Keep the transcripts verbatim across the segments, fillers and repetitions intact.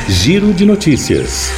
Giro de Notícias.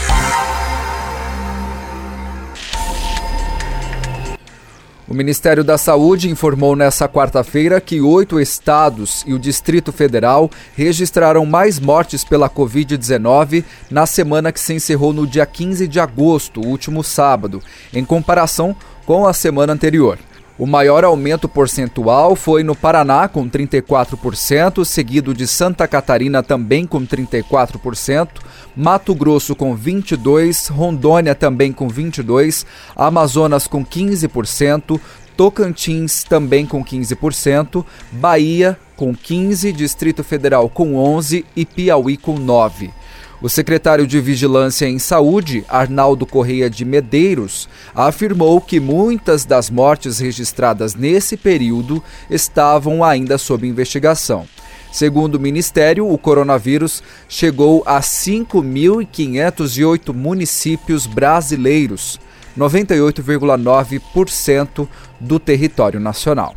O Ministério da Saúde informou nesta quarta-feira que oito estados e o Distrito Federal registraram mais mortes pela covid dezenove na semana que se encerrou no dia quinze de agosto, último sábado, em comparação com a semana anterior. O maior aumento percentual foi no Paraná, com trinta e quatro por cento, seguido de Santa Catarina também com trinta e quatro por cento, Mato Grosso com vinte e dois por cento, Rondônia também com vinte e dois por cento, Amazonas com quinze por cento, Tocantins também com quinze por cento, Bahia com quinze por cento, Distrito Federal com onze por cento e Piauí com nove por cento. O secretário de Vigilância em Saúde, Arnaldo Correia de Medeiros, afirmou que muitas das mortes registradas nesse período estavam ainda sob investigação. Segundo o Ministério, o coronavírus chegou a cinco mil quinhentos e oito municípios brasileiros, noventa e oito vírgula nove por cento do território nacional.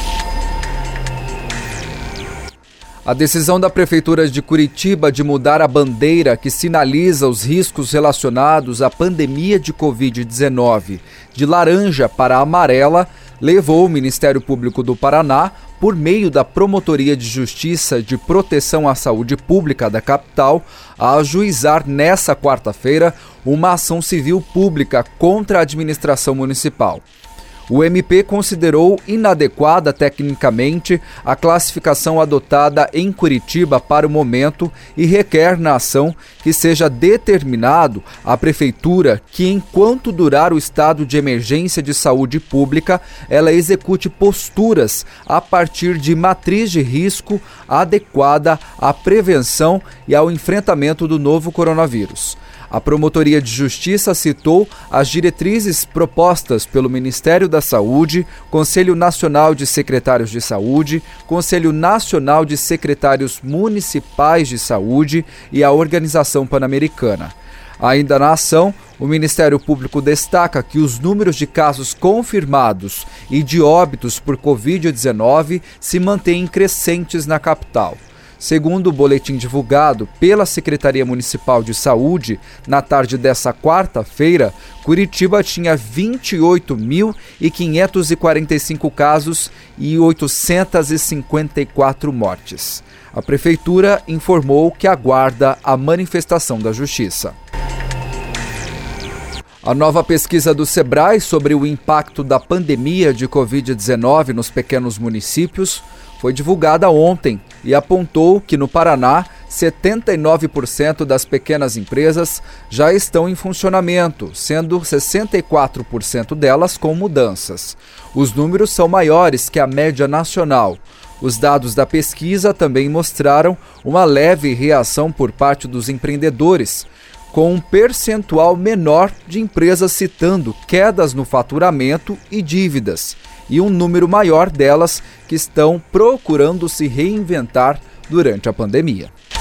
A decisão da Prefeitura de Curitiba de mudar a bandeira que sinaliza os riscos relacionados à pandemia de covid dezenove de laranja para amarela levou o Ministério Público do Paraná, por meio da Promotoria de Justiça de Proteção à Saúde Pública da capital, a ajuizar nesta quarta-feira uma ação civil pública contra a administração municipal. O M P considerou inadequada tecnicamente a classificação adotada em Curitiba para o momento e requer na ação que seja determinado à Prefeitura que, enquanto durar o estado de emergência de saúde pública, ela execute posturas a partir de matriz de risco adequada à prevenção e ao enfrentamento do novo coronavírus. A Promotoria de Justiça citou as diretrizes propostas pelo Ministério da Saúde, Conselho Nacional de Secretários de Saúde, Conselho Nacional de Secretários Municipais de Saúde e a Organização Pan-Americana. Ainda na ação, o Ministério Público destaca que os números de casos confirmados e de óbitos por covid dezenove se mantêm crescentes na capital. Segundo o boletim divulgado pela Secretaria Municipal de Saúde, na tarde dessa quarta-feira, Curitiba tinha vinte e oito mil quinhentos e quarenta e cinco casos e oitocentas e cinquenta e quatro mortes. A Prefeitura informou que aguarda a manifestação da Justiça. A nova pesquisa do Sebrae sobre o impacto da pandemia de covid dezenove nos pequenos municípios foi divulgada ontem e apontou que no Paraná, setenta e nove por cento das pequenas empresas já estão em funcionamento, sendo sessenta e quatro por cento delas com mudanças. Os números são maiores que a média nacional. Os dados da pesquisa também mostraram uma leve reação por parte dos empreendedores, com um percentual menor de empresas citando quedas no faturamento e dívidas, e um número maior delas que estão procurando se reinventar durante a pandemia.